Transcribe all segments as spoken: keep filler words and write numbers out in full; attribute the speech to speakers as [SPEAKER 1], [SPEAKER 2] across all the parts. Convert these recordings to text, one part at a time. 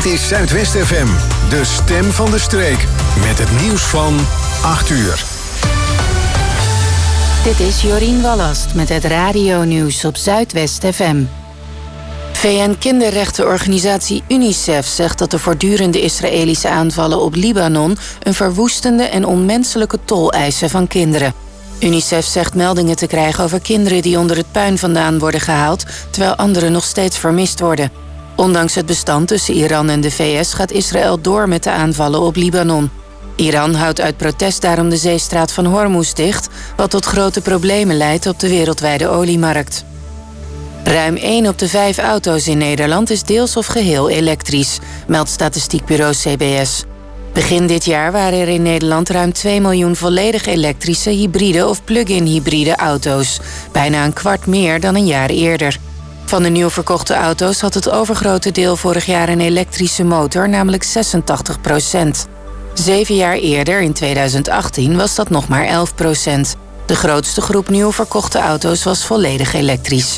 [SPEAKER 1] Dit is Zuidwest F M, de stem van de streek. Met het nieuws van acht uur.
[SPEAKER 2] Dit is Jorien Wallast met het radio-nieuws op Zuidwest F M. V N-kinderrechtenorganisatie UNICEF zegt dat de voortdurende Israëlische aanvallen op Libanon een verwoestende en onmenselijke tol eisen van kinderen. UNICEF zegt meldingen te krijgen over kinderen die onder het puin vandaan worden gehaald, terwijl anderen nog steeds vermist worden. Ondanks het bestand tussen Iran en de V S gaat Israël door met de aanvallen op Libanon. Iran houdt uit protest daarom de zeestraat van Hormuz dicht, wat tot grote problemen leidt op de wereldwijde oliemarkt. Ruim één op de vijf auto's in Nederland is deels of geheel elektrisch, meldt statistiekbureau C B S. Begin dit jaar waren er in Nederland ruim twee miljoen volledig elektrische, hybride of plug-in hybride auto's. Bijna een kwart meer dan een jaar eerder. Van de nieuw verkochte auto's had het overgrote deel vorig jaar een elektrische motor, namelijk zesentachtig procent. Zeven jaar eerder, in tweeduizend achttien, was dat nog maar elf procent. De grootste groep nieuw verkochte auto's was volledig elektrisch.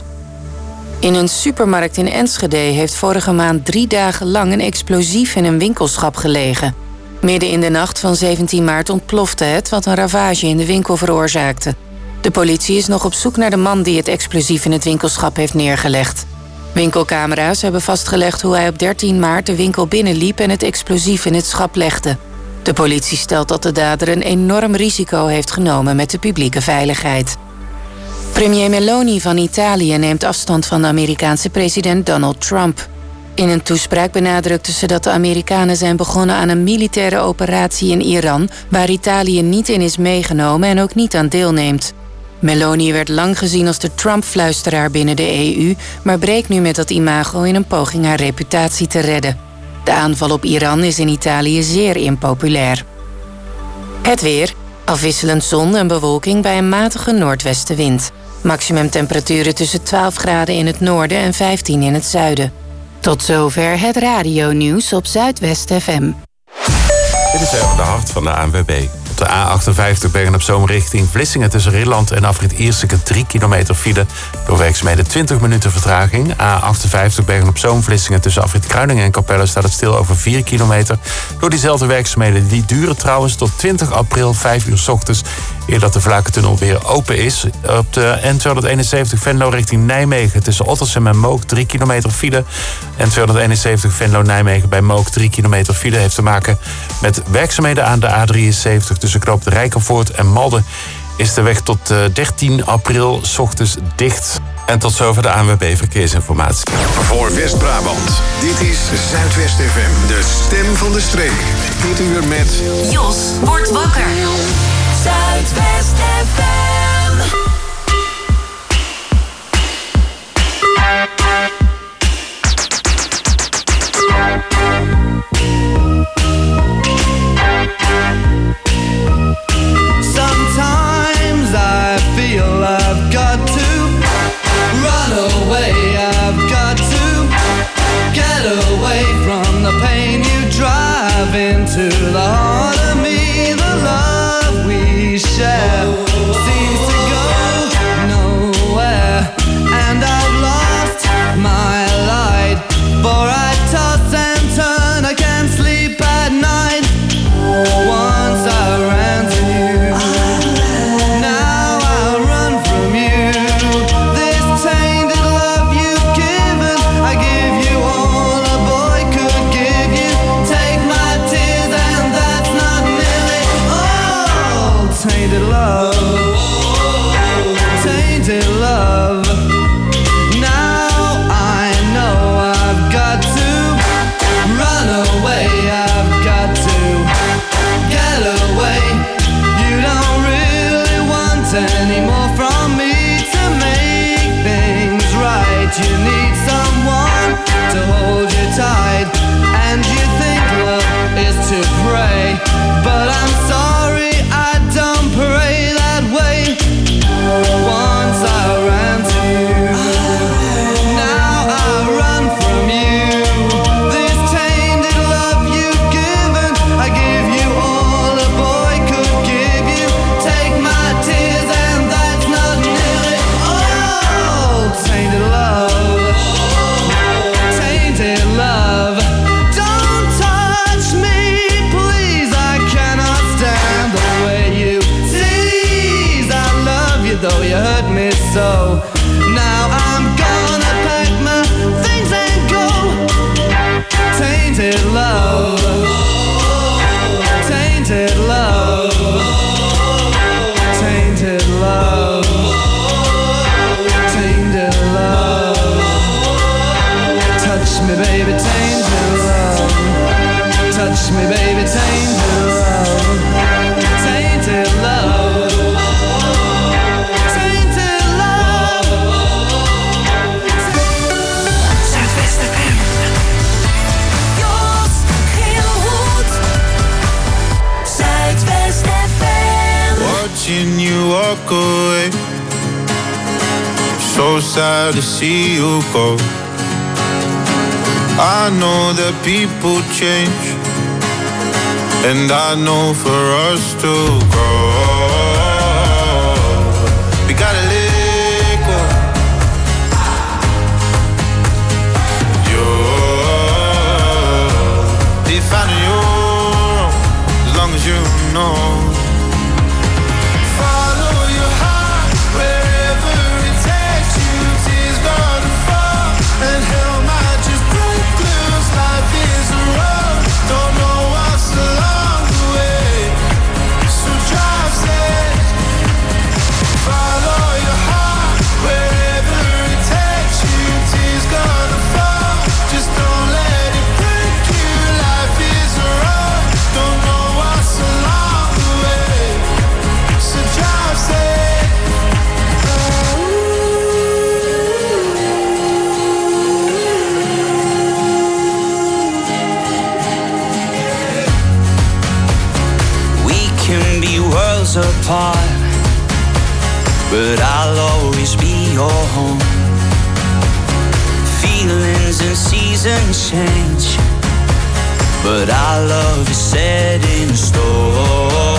[SPEAKER 2] In een supermarkt in Enschede heeft vorige maand drie dagen lang een explosief in een winkelschap gelegen. Midden in de nacht van zeventien maart ontplofte het, wat een ravage in de winkel veroorzaakte. De politie is nog op zoek naar de man die het explosief in het winkelschap heeft neergelegd. Winkelcamera's hebben vastgelegd hoe hij op dertien maart de winkel binnenliep en het explosief in het schap legde. De politie stelt dat de dader een enorm risico heeft genomen met de publieke veiligheid. Premier Meloni van Italië neemt afstand van de Amerikaanse president Donald Trump. In een toespraak benadrukte ze dat de Amerikanen zijn begonnen aan een militaire operatie in Iran, waar Italië niet in is meegenomen en ook niet aan deelneemt. Meloni werd lang gezien als de Trump-fluisteraar binnen de E U, maar breekt nu met dat imago in een poging haar reputatie te redden. De aanval op Iran is in Italië zeer impopulair. Het weer. Afwisselend zon en bewolking bij een matige noordwestenwind. Maximumtemperaturen tussen twaalf graden in het noorden en vijftien in het zuiden. Tot zover het radio-nieuws op Zuidwest F M.
[SPEAKER 3] Dit is even de hart van de A N W B. Op de A achtenvijftig Bergen-op-Zoom richting Vlissingen tussen Rilland en Afrit Ierseke drie kilometer file. Door werkzaamheden twintig minuten vertraging. A achtenvijftig Bergen-op-Zoom Vlissingen tussen Afrit Kruiningen en Capelle staat het stil over vier kilometer. Door diezelfde werkzaamheden, die duren trouwens tot twintig april, vijf uur 's ochtends. Eer dat de Vlakentunnel weer open is. Op de N tweehonderdeenenzeventig Venlo richting Nijmegen tussen Ottersum en Mook drie kilometer file. N tweehonderdeenenzeventig Venlo-Nijmegen bij Mook drie kilometer file heeft te maken met werkzaamheden aan de A drieënzeventig tussen Knoop de Rijkenvoort en Malden. Is de weg tot dertien april 's ochtends dicht. En tot zover de A N W B Verkeersinformatie.
[SPEAKER 1] Voor West-Brabant, dit is Zuidwest F M, de stem van de streek. Dit uur met
[SPEAKER 4] Jos wordt wakker. Zuidwest F M.
[SPEAKER 5] Sometimes I feel I've got to run away, I've got to get away from the pain you drive into the heart of me, the love we share. See though you hurt me so. Now I'm gonna pack my things and go. Tainted love, tainted love, tainted love, tainted love. Touch me, baby, tainted love. Touch me, baby, tainted love. Tainted love. Tainted love.
[SPEAKER 4] Zuidwest F M. Jos Gilhoed. Zuidwest F M.
[SPEAKER 6] Watching you walk away, so sad to see you go. I know that people change, and I know for us to grow, we gotta let go. You'll be fine on your own, as long as you know. Follow your heart wherever it takes you. Tears gonna fall, and hell might just break loose. Life is a road, don't know what's along the way, so drive safe. Follow your heart wherever it takes you. Tears gonna fall, just don't let it break you. Life is a road, don't know what's along the way, so drive safe. We can be worlds apart, but I'll always be your home. Feelings and seasons change, but our love is set in stone.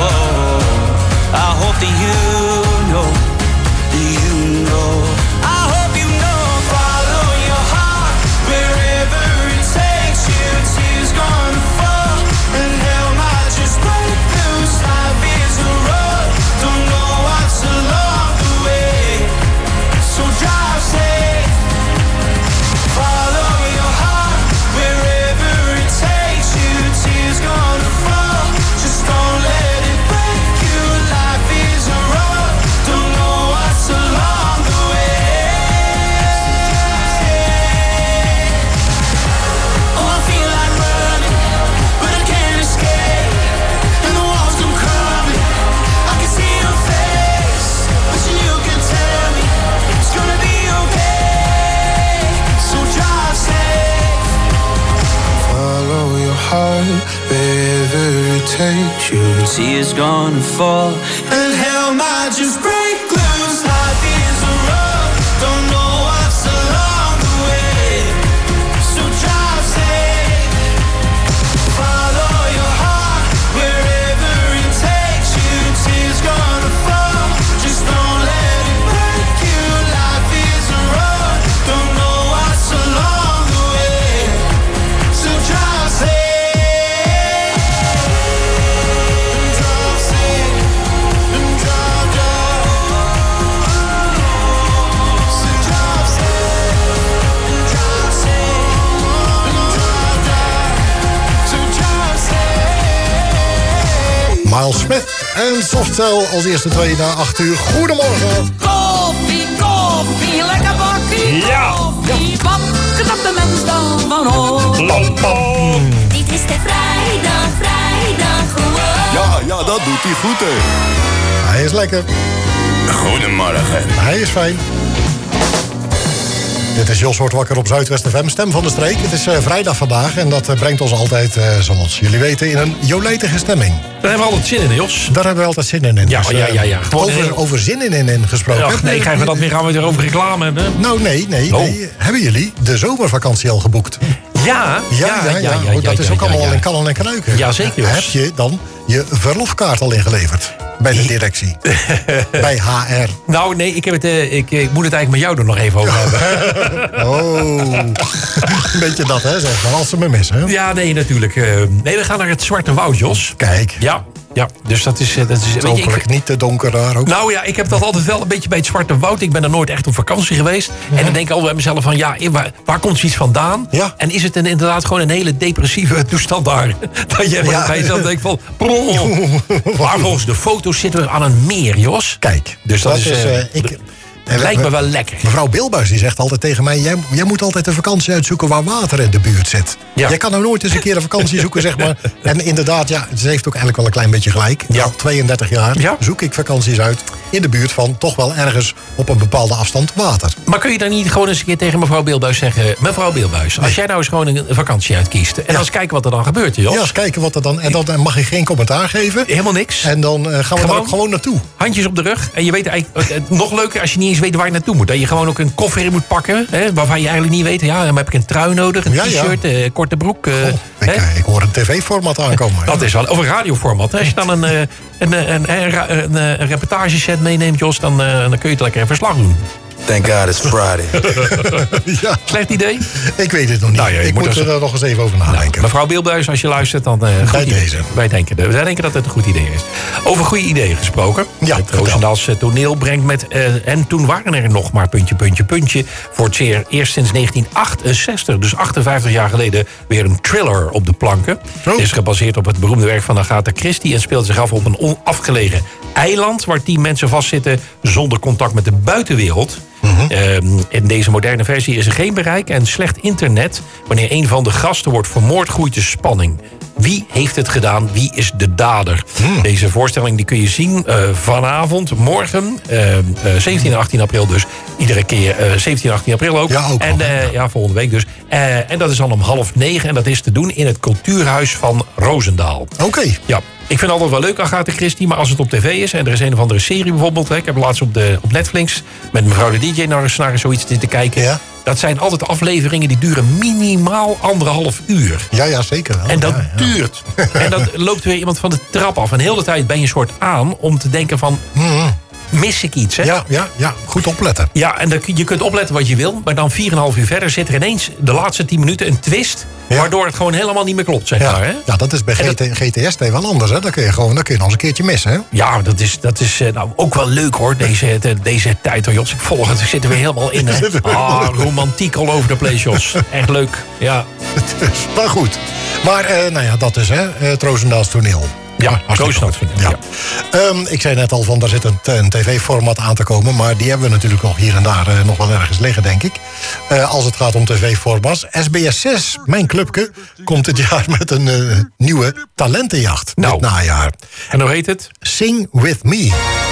[SPEAKER 6] I hope that you know, that you know. I hope you know. Follow your heart wherever it takes you. Tears gonna fall, and hell might just break loose. Life is a road, don't know what's along the way, so drive safe. Follow your heart wherever it takes you. Tears gonna fall, just don't let it break you. Life is a road, don't know what's along the way. Oh, I feel like running, but I can't escape, and the walls come crumbling. I can see your face, but you can tell me it's gonna be okay, so drive safe. Follow your heart wherever it takes you. Tears gonna fall, and hell might just break loose. Life is a road, don't know what's along the way, so drive safe. Follow your heart wherever it takes you. Tears gonna fall, just don't let it break you. Life is a road, don't know what's along the way, so drive safe. Drive safe, and drive, drive. So drive safe, and drive safe, and drive, drive. So drive safe.
[SPEAKER 7] Miles Smith en Softcell als eerste twee na acht uur. Goedemorgen.
[SPEAKER 8] Koffie, koffie, lekker bakkie.
[SPEAKER 9] Ja.
[SPEAKER 8] Koffie, wat knapt de mens dan van ons?
[SPEAKER 7] Pam, pam.
[SPEAKER 4] Dit is de vrijdag, vrijdag gewoon.
[SPEAKER 6] Ja, ja, dat doet hij goed, hè.
[SPEAKER 7] Hij is lekker.
[SPEAKER 6] Goedemorgen.
[SPEAKER 7] Hij is fijn. Dit is Jos wordt wakker op Zuidwest F M, stem van de streek. Het is uh, vrijdag vandaag en dat uh, brengt ons altijd, uh, zoals jullie weten, in een jolijtige stemming.
[SPEAKER 9] Daar hebben we altijd zin in, Jos.
[SPEAKER 7] Daar hebben we altijd zin in.
[SPEAKER 9] Ja,
[SPEAKER 7] dus, uh,
[SPEAKER 9] ja, ja, ja.
[SPEAKER 7] Over,
[SPEAKER 9] heel...
[SPEAKER 7] over zin in, in, in gesproken.
[SPEAKER 9] Ach, nee, krijgen we dat weer, gaan we weer over reclame hebben?
[SPEAKER 7] Nou, nee, nee,
[SPEAKER 9] Oh.
[SPEAKER 7] nee. Hebben jullie de zomervakantie al geboekt?
[SPEAKER 9] Ja,
[SPEAKER 7] Ja, ja, ja. Oh, dat is ook allemaal al in kannen en kruiken.
[SPEAKER 9] Ja, zeker, Jos.
[SPEAKER 7] Heb je dan je verlofkaart al ingeleverd? Bij de directie. Bij H R.
[SPEAKER 9] Nou, nee, ik, heb het, uh, ik, ik moet het eigenlijk met jou er nog even over hebben.
[SPEAKER 7] Oh. Een beetje dat, hè, zeg maar. Als ze me missen.
[SPEAKER 9] Ja, nee, natuurlijk. Uh, nee, we gaan naar het Zwarte Woud, Jos.
[SPEAKER 7] Kijk.
[SPEAKER 9] Ja. Ja, dus dat is... Dat is weet je,
[SPEAKER 7] Hopelijk
[SPEAKER 9] ik,
[SPEAKER 7] niet te donker daar ook.
[SPEAKER 9] nou ja, ik heb dat altijd wel een beetje bij het Zwarte Woud. Ik ben er nooit echt op vakantie geweest. En dan denk ik al bij mezelf van, ja, waar, waar komt zoiets vandaan?
[SPEAKER 7] Ja.
[SPEAKER 9] En is het een, inderdaad gewoon een hele depressieve toestand daar? Dat je
[SPEAKER 7] Ja.
[SPEAKER 9] bij jezelf denkt van... Maar volgens de foto's zitten we aan een meer, Jos.
[SPEAKER 7] Kijk,
[SPEAKER 9] Dus dat, is...
[SPEAKER 7] eh,
[SPEAKER 9] eh,
[SPEAKER 7] ik,
[SPEAKER 9] Het lijkt me wel lekker.
[SPEAKER 7] Mevrouw Bilbuis die zegt altijd tegen mij... Jij, jij moet altijd een vakantie uitzoeken waar water in de buurt zit.
[SPEAKER 9] Ja.
[SPEAKER 7] Jij kan nou nooit eens een keer een vakantie zoeken, zeg maar. En inderdaad, ja, ze heeft ook eigenlijk wel een klein beetje gelijk.
[SPEAKER 9] Ja.
[SPEAKER 7] Al tweeëndertig jaar
[SPEAKER 9] Ja.
[SPEAKER 7] zoek ik vakanties uit... in de buurt van toch wel ergens op een bepaalde afstand water.
[SPEAKER 9] Maar kun je dan niet gewoon eens een keer tegen mevrouw Bilbuis zeggen... Mevrouw Bilbuis, als jij nou eens gewoon een vakantie uitkiest... en eens kijken wat er dan gebeurt, Jos.
[SPEAKER 7] Ja, eens kijken wat er dan... En dan mag ik geen commentaar geven.
[SPEAKER 9] Helemaal niks.
[SPEAKER 7] En dan eh, gaan we
[SPEAKER 9] Gewoon?
[SPEAKER 7] daar ook gewoon naartoe.
[SPEAKER 9] Handjes op de rug. En je weet eigenlijk, het nog leuker als je niet eens weet waar je naartoe moet. Dat je gewoon ook een koffer in moet pakken. Hè, waarvan je eigenlijk niet weet. Ja, dan heb ik een trui nodig, een
[SPEAKER 7] Ja, ja.
[SPEAKER 9] t-shirt, een korte broek. eh,
[SPEAKER 7] Oh, ik,
[SPEAKER 9] hè?
[SPEAKER 7] eh, ik hoor een tv-format aankomen.
[SPEAKER 9] Dat is wel, of een radioformat. Hè. Als je dan een, eh, een, een, een, een, een, een reportageset meeneemt, Jos, dan, uh, dan kun je het lekker een verslag doen.
[SPEAKER 10] Thank God it's Friday.
[SPEAKER 7] Ja,
[SPEAKER 9] Slecht idee?
[SPEAKER 7] ik weet het nog niet.
[SPEAKER 9] Nou ja, je
[SPEAKER 7] ik
[SPEAKER 9] moet
[SPEAKER 7] moet
[SPEAKER 9] er-
[SPEAKER 7] er nog eens even over nadenken.
[SPEAKER 9] Mevrouw Bilbuis, als je luistert, dan uh, goed
[SPEAKER 7] Bij
[SPEAKER 9] idee.
[SPEAKER 7] deze.
[SPEAKER 9] Wij denken, wij denken dat het een goed idee is. Over goede ideeën gesproken.
[SPEAKER 7] Ja,
[SPEAKER 9] het
[SPEAKER 7] vertel.
[SPEAKER 9] Roosendaals toneel brengt met... Uh, en toen waren er nog maar puntje, puntje, puntje... voor het zeer eerst sinds negentien achtenzestig, dus achtenvijftig jaar geleden... weer een thriller op de planken.
[SPEAKER 7] Oh.
[SPEAKER 9] Het is gebaseerd op het beroemde werk van Agatha Christie... en speelt zich af op een onafgelegen eiland... waar tien mensen vastzitten zonder contact met de buitenwereld...
[SPEAKER 7] Mhm.
[SPEAKER 9] Um, in deze moderne versie is er geen bereik en slecht internet. Wanneer een van de gasten wordt vermoord, groeit de spanning. Wie heeft het gedaan? Wie is de dader?
[SPEAKER 7] Hmm.
[SPEAKER 9] Deze voorstelling die kun je zien uh, vanavond, morgen, uh, uh, zeventien en achttien april dus. Iedere keer uh, zeventien en achttien april ook.
[SPEAKER 7] Ja, ook
[SPEAKER 9] en
[SPEAKER 7] nog,
[SPEAKER 9] uh,
[SPEAKER 7] ja.
[SPEAKER 9] ja, volgende week dus. Uh, en dat is dan om half negen en dat is te doen in het Cultuurhuis van Roosendaal.
[SPEAKER 7] Oké.
[SPEAKER 9] Ja, ik vind het altijd wel leuk, Agatha Christie, maar als het op tv is... en er is een of andere serie bijvoorbeeld... Hè, ik heb laatst op, de, op Netflix met mevrouw de D J naar, eens- naar zoiets zitten kijken...
[SPEAKER 7] Ja.
[SPEAKER 9] dat zijn altijd afleveringen die duren minimaal anderhalf uur.
[SPEAKER 7] Ja, ja, zeker wel.
[SPEAKER 9] En dat
[SPEAKER 7] ja, ja.
[SPEAKER 9] duurt. En dan loopt weer iemand van de trap af. En heel de tijd ben je een soort aan om te denken van... mis ik iets, hè?
[SPEAKER 7] Ja, ja, ja, goed opletten.
[SPEAKER 9] Ja, en dan, kun- je kunt opletten wat je wil... maar dan vier en een half uur verder zit er ineens... de laatste tien minuten een twist...
[SPEAKER 7] Ja.
[SPEAKER 9] waardoor het gewoon helemaal niet meer klopt, zeg
[SPEAKER 7] Ja,
[SPEAKER 9] maar. Hè?
[SPEAKER 7] ja, dat is bij
[SPEAKER 9] En
[SPEAKER 7] G T, G T S T wel anders. Hè? Dat kun je gewoon, dat kun je nog eens een keertje missen. Hè?
[SPEAKER 9] Ja, dat is, dat is eh, nou, ook wel leuk hoor, deze, de- deze tijd hoor, Jos. Ik volg het, we zitten weer helemaal in. Hè. Ah, romantiek all over the place, Jos. Echt leuk, ja.
[SPEAKER 7] Dus, maar goed. Maar eh, nou ja, dat is hè, het Roosendaals toneel.
[SPEAKER 9] Ja,
[SPEAKER 7] hartstikke
[SPEAKER 9] Roosendaals
[SPEAKER 7] goed.
[SPEAKER 9] toneel,
[SPEAKER 7] Ja. Ehm, ik zei net al van, daar zit een, een tv-format aan te komen. Maar die hebben we natuurlijk nog hier en daar eh, nog wel ergens liggen, denk ik. Eh, als het gaat om tv-formats. S B S zes, mijn clubke, komt dit jaar met een eh, nieuwe talentenjacht.
[SPEAKER 9] Nou.
[SPEAKER 7] Dit najaar.
[SPEAKER 9] En hoe heet het?
[SPEAKER 7] Sing With Me.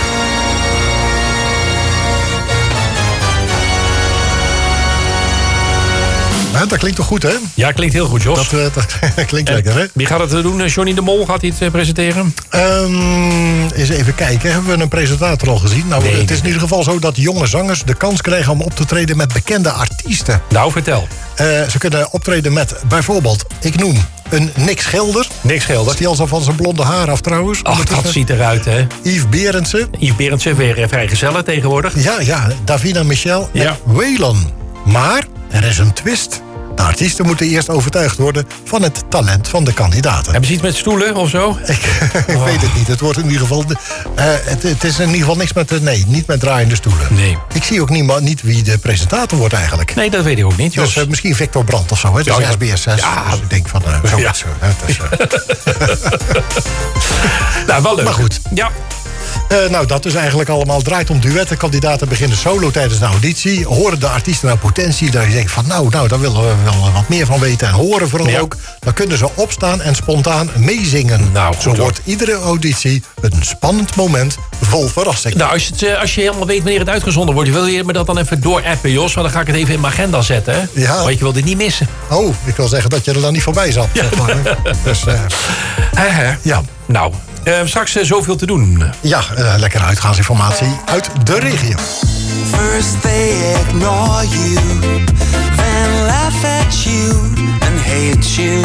[SPEAKER 7] Ja, dat klinkt toch goed, hè?
[SPEAKER 9] Ja, klinkt heel goed, Jos.
[SPEAKER 7] Dat, eh, dat klinkt
[SPEAKER 9] En
[SPEAKER 7] lekker, hè?
[SPEAKER 9] Wie gaat het doen? Eh, Johnny de Mol gaat hij het eh, presenteren?
[SPEAKER 7] Ehm, eens even kijken, hebben we een presentator al gezien? Nou,
[SPEAKER 9] Nee,
[SPEAKER 7] het is
[SPEAKER 9] nee,
[SPEAKER 7] in ieder geval zo dat jonge zangers de kans krijgen om op te treden met bekende artiesten.
[SPEAKER 9] Nou, vertel.
[SPEAKER 7] Eh, ze kunnen optreden met bijvoorbeeld, ik noem een Nick Schilder.
[SPEAKER 9] Niks scheelde.
[SPEAKER 7] Die al zo van zijn blonde haar af trouwens.
[SPEAKER 9] Ach, dat
[SPEAKER 7] Ondertussen.
[SPEAKER 9] ziet eruit, hè.
[SPEAKER 7] Yves Berendsen.
[SPEAKER 9] Yves Berendsen, weer eh, vrijgezellen tegenwoordig.
[SPEAKER 7] Ja, ja, Davina Michel
[SPEAKER 9] Ja.
[SPEAKER 7] en Waylon. Maar er is een twist. De artiesten moeten eerst overtuigd worden van het talent van de kandidaten.
[SPEAKER 9] Hebben ze iets met stoelen of zo?
[SPEAKER 7] Ik, ik weet het niet. Het wordt in ieder geval. eh, het, het is in ieder geval niks met. de- Nee, niet met draaiende stoelen.
[SPEAKER 9] Nee.
[SPEAKER 7] Ik zie ook niet, niet wie de presentator wordt eigenlijk.
[SPEAKER 9] Nee, dat weet ik ook niet, Jos.
[SPEAKER 7] Dus eh, misschien Victor Brandt of zo. Hè? Het is
[SPEAKER 9] Ja, ja.
[SPEAKER 7] S B S zes.
[SPEAKER 9] Ja.
[SPEAKER 7] Dus ik denk van. eh zoiets.
[SPEAKER 9] Ja.
[SPEAKER 7] hè. Het is, eh,
[SPEAKER 9] nou, wel leuk.
[SPEAKER 7] Maar goed.
[SPEAKER 9] Ja.
[SPEAKER 7] eh, nou, dat is eigenlijk allemaal. Draait om duetten. Kandidaten beginnen solo tijdens de auditie. Horen de artiesten nou potentie. Dat je denkt van. Nou, nou, daar willen we wel wat meer van weten. En horen vooral
[SPEAKER 9] Ja.
[SPEAKER 7] ook. Dan kunnen ze opstaan en spontaan meezingen.
[SPEAKER 9] Nou, goed,
[SPEAKER 7] Zo
[SPEAKER 9] hoor.
[SPEAKER 7] wordt iedere auditie een spannend moment vol verrassing.
[SPEAKER 9] Nou, als je, het, eh, als je helemaal weet wanneer het uitgezonden wordt... wil je me dat dan even doorappen, Jos? Want dan ga ik het even in mijn agenda zetten, hè?
[SPEAKER 7] Ja.
[SPEAKER 9] Want je wil dit niet missen.
[SPEAKER 7] Oh, ik wil zeggen dat je er dan niet voorbij zat. Zeg maar. Dus eh,
[SPEAKER 9] Hè, hè?
[SPEAKER 7] ja,
[SPEAKER 9] Nou, eh, straks eh, zoveel te doen.
[SPEAKER 7] ja eh, lekkere uitgaansinformatie uit de regio.
[SPEAKER 6] First they ignore you, then laugh at you and hate you.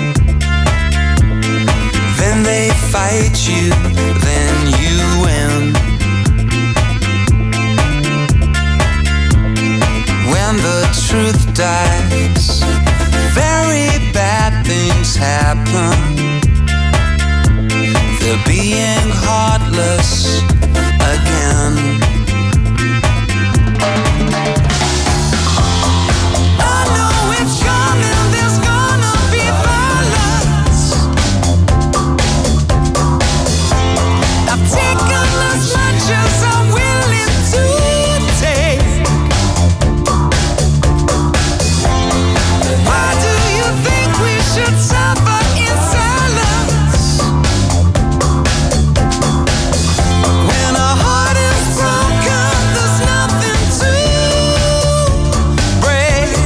[SPEAKER 6] Then they fight you, then you win. When the truth dies, very bad things happen. The
[SPEAKER 5] We're being heartless again. I know it's coming, there's gonna be violence. I've taken as much as I'm willing to take. Why do you think we should suffer in silence? When our heart is broken, there's nothing to break.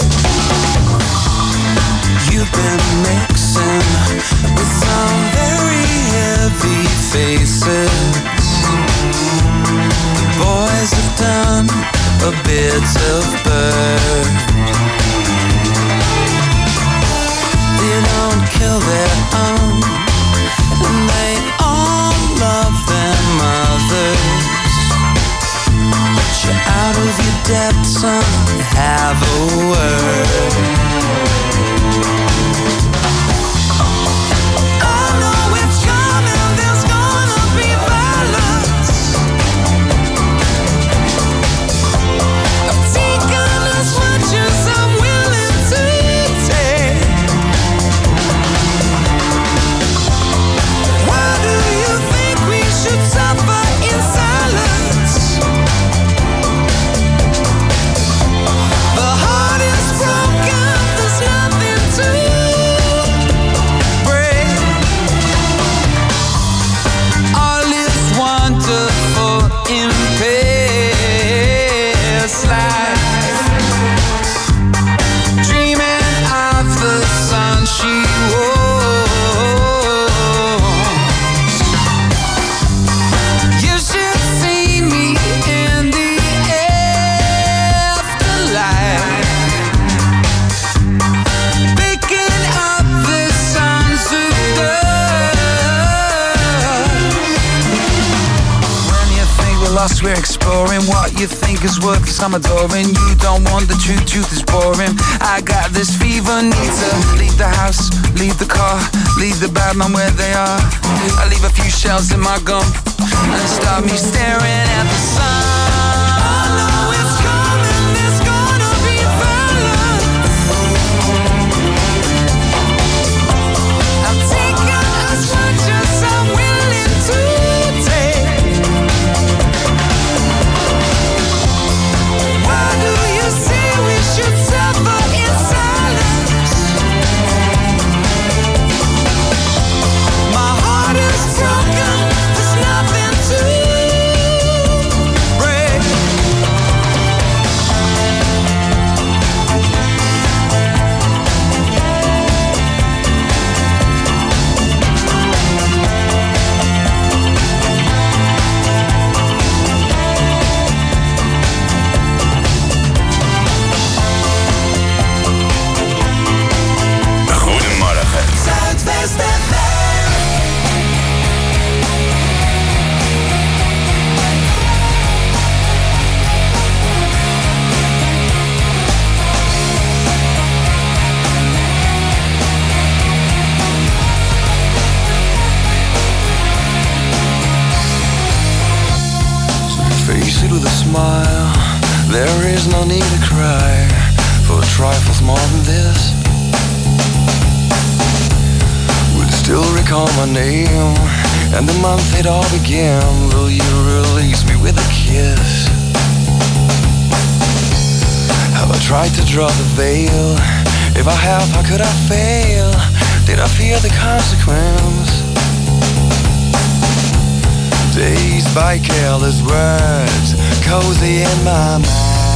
[SPEAKER 5] You've been mixing with some very heavy faces. The boys have done a bit of bird. They don't kill their own, and they all love their mothers. But you're out of your depth, son, have a word. I know it's coming, there's gonna be violence. I've taken as much as I'm willing to take. Why do you think we should suffer in silence? The heart is broken, there's nothing to break. All is wonderful in past life. Dreaming of the sun she was. You should see me in the afterlife, picking up the sons of dust. When you think we're lost, we're exploring what you think is worth, cause I'm adoring. You don't want the truth, truth is boring. I got this fever, need to leave the house, leave the car, leave the bad man where they are. I leave a few shells in my gum and start me staring at the sun. I know it's coming, there's gonna be violence. I've taken as much as I'm willing to take. Why do you say we should suffer in silence? My heart is broken, there's nothing to break.
[SPEAKER 1] Goedemorgen.
[SPEAKER 5] Zuidwest F M.
[SPEAKER 10] Face it with a smile. There is no need to cry for trifles more than this. Will still recall my name and the month it all began. Will you release me with a kiss? Have I tried to draw the veil? If I have, how could I fail? Did I fear the consequence? Dazed by careless words, cozy in my mind.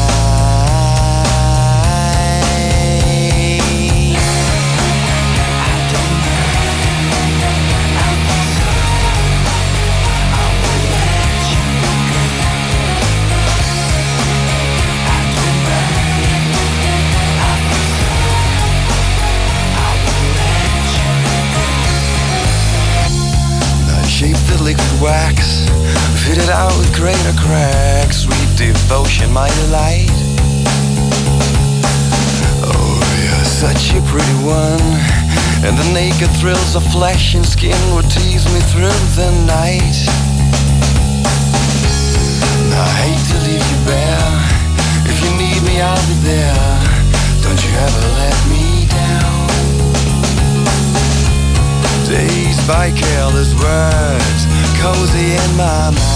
[SPEAKER 10] Shaped the liquid wax, fitted out with greater cracks. Sweet devotion, my delight. Oh, you're such a pretty one. And the naked thrills of flesh and skin would tease me through the night. Now I hate to leave you bare. If you need me, I'll be there. Don't you ever let me down. Dazed by careless words, cozy in my mind.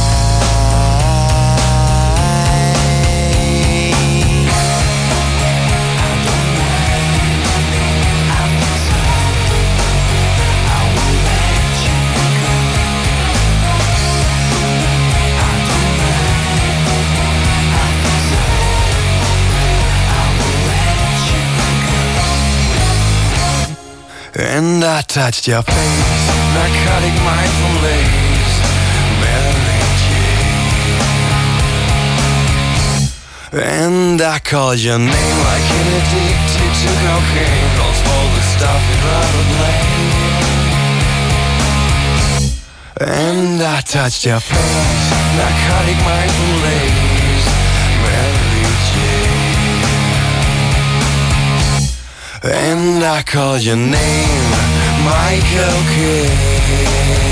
[SPEAKER 10] And I touched your face, narcotic mindful lace, Mary Jane. And I called your name like an addicted to cocaine, rolls full of stuff you'd rather blame. And I touched your face, narcotic mindful lace, Mary Jane. And I called your name, Michael Kidd.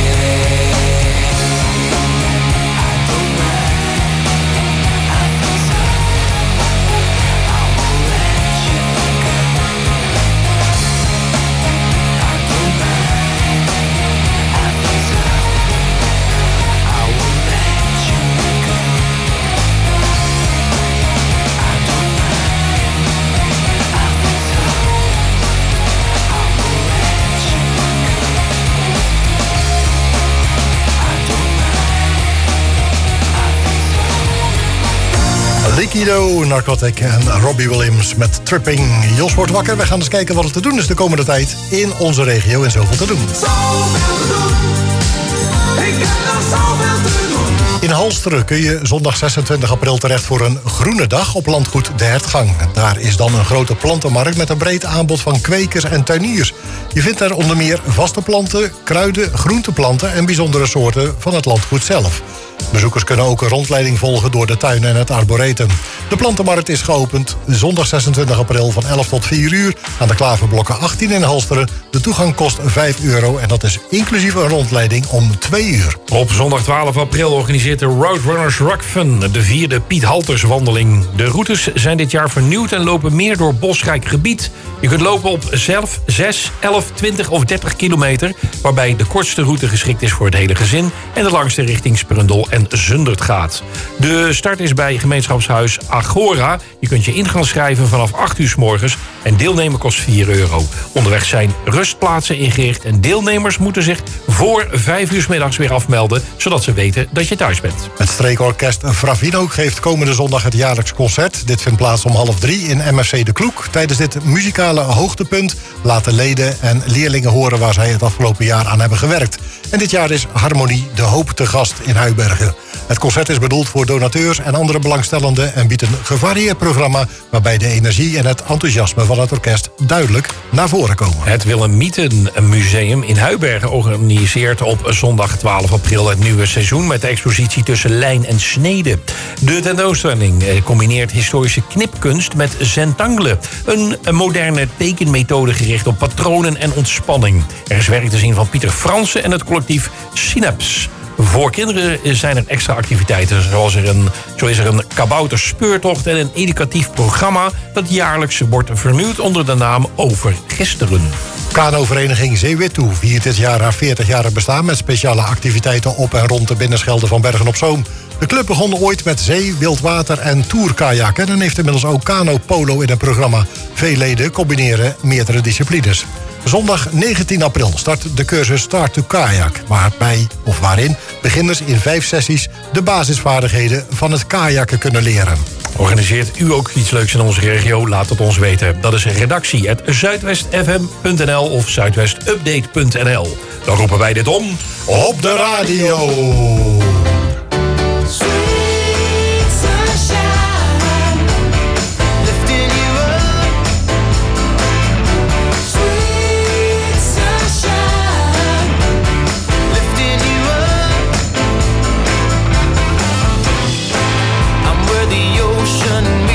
[SPEAKER 7] Liquido, Narcotic en Robbie Williams met Tripping. Jos wordt wakker. We gaan eens kijken wat er te doen is de komende tijd in onze regio en zoveel te doen.
[SPEAKER 6] Zoveel te doen. Ik heb nog zoveel te doen.
[SPEAKER 7] In Halsteren kun je zondag zesentwintig april terecht voor een groene dag op landgoed De Hertgang. Daar is dan een grote plantenmarkt met een breed aanbod van kwekers en tuiniers. Je vindt daar onder meer vaste planten, kruiden, groenteplanten en bijzondere soorten van het landgoed zelf. Bezoekers kunnen ook een rondleiding volgen door de tuin en het arboretum. De plantenmarkt is geopend zondag zesentwintig april van elf tot vier uur... aan de Klaverblokken achttien in Halsteren. De toegang kost vijf euro en dat is inclusief een rondleiding om twee uur.
[SPEAKER 9] Op zondag twaalf april organiseert de Roadrunners Rock Fun de vierde Piet Halters wandeling. De routes zijn dit jaar vernieuwd en lopen meer door bosrijk gebied. Je kunt lopen op zelf zes, elf, twintig of dertig kilometer... waarbij de kortste route geschikt is voor het hele gezin... en de langste richting Sprundel en Zundert gaat. De start is bij gemeenschapshuis Agora. Je kunt je in gaan schrijven vanaf acht uur 's morgens en deelnemen kost vier euro. Onderweg zijn rustplaatsen ingericht en deelnemers moeten zich voor vijf uur 's middags weer afmelden, zodat ze weten dat je thuis bent.
[SPEAKER 7] Het streekorkest Fravino geeft komende zondag het jaarlijks concert. Dit vindt plaats om half drie in M F C De Kloek. Tijdens dit muzikale hoogtepunt laten leden en leerlingen horen waar zij het afgelopen jaar aan hebben gewerkt. En dit jaar is Harmonie de Hoop te gast in Huibergen. Het concert is bedoeld voor donateurs en andere belangstellenden en biedt een gevarieerd programma waarbij de energie en het enthousiasme van het orkest duidelijk naar voren komen.
[SPEAKER 9] Het Willemiten Museum in Huibergen organiseert op zondag twaalf april het nieuwe seizoen met de expositie Tussen Lijn en Snede. De tentoonstelling combineert historische knipkunst met zentangle, een moderne tekenmethode gericht op patronen en ontspanning. Er is werk te zien van Pieter Fransen en het collectief Synaps. Voor kinderen zijn er extra activiteiten, zoals er een, zo is er een kabouterspeurtocht en een educatief programma dat jaarlijks wordt vernieuwd onder de naam Over Gisteren.
[SPEAKER 7] Kanovereniging Zeewittoe viert dit jaar haar veertig-jarig bestaan met speciale activiteiten op en rond de binnenschelde van Bergen-op-Zoom. De club begon ooit met zee, wildwater en tourkajakken en heeft inmiddels ook kano-polo in het programma. Veel leden combineren meerdere disciplines. Zondag negentien april start de cursus Start to Kajak, waarbij of waarin beginners in vijf sessies de basisvaardigheden van het kajakken kunnen leren.
[SPEAKER 9] Organiseert u ook iets leuks in onze regio? Laat het ons weten. Dat is redactie at zuidwest f m punt n l of zuidwestupdate punt n l. Dan roepen wij dit om
[SPEAKER 7] op de radio.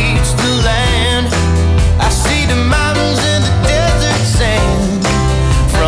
[SPEAKER 6] I see the mountains and the desert sand.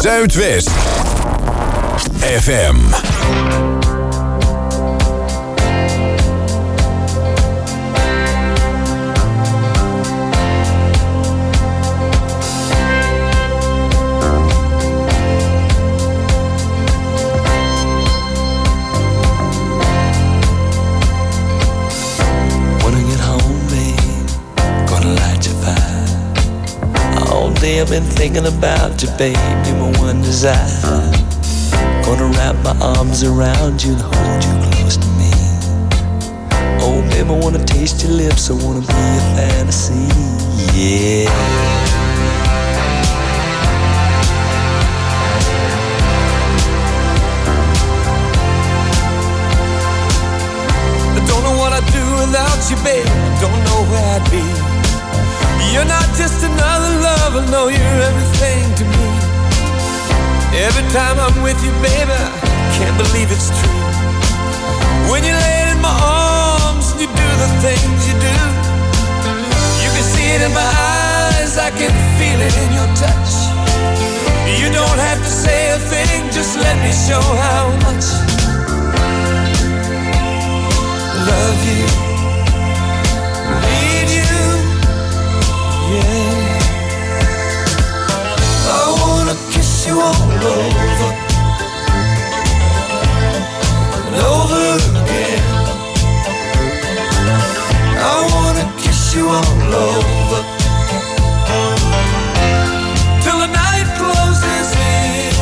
[SPEAKER 1] Zuidwest F M.
[SPEAKER 11] I've been thinking about you, babe, you're my one desire. Gonna wrap my arms around you and hold you close to me. Oh, babe, I wanna taste your lips, I wanna be a fantasy, yeah.
[SPEAKER 6] I don't know what I'd do without you, babe, I don't know where I'd be. You're not just another lover, no, you're everything to me. Every time I'm with you, baby, I can't believe it's true. When you lay in my arms and you do the things you do, you can see it in my eyes, I can feel it in your touch. You don't have to say a thing, just let me show how much I love you, need you. Yeah. I wanna kiss you all over and over again. I wanna kiss you all over till the night closes in.